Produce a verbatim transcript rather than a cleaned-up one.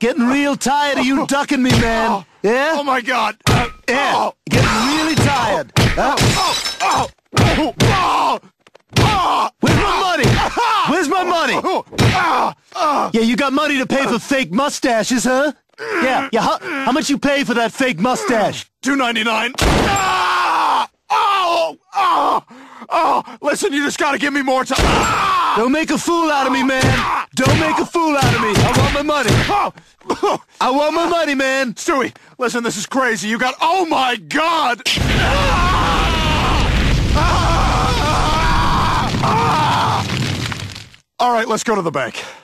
Getting real tired of you ducking me, man. Yeah? Oh, my God. Uh, Yeah, oh, getting really tired. Huh? oh, oh, oh, oh, oh, Where's my money? Where's my money? oh, ah, ah. Yeah, you got money to pay for fake mustaches, huh? Yeah, yeah. How, how much you pay for that fake mustache? two ninety-nine. Ah! Oh! Oh! Oh! Listen, you just gotta give me more time. Ah! Don't make a fool out of me, man. Don't make a fool out of me. I want my money. Oh! I want my money, man. Stewie, listen, this is crazy. You got... Oh, my God! Ah! Ah! Ah! All right, let's go to the bank.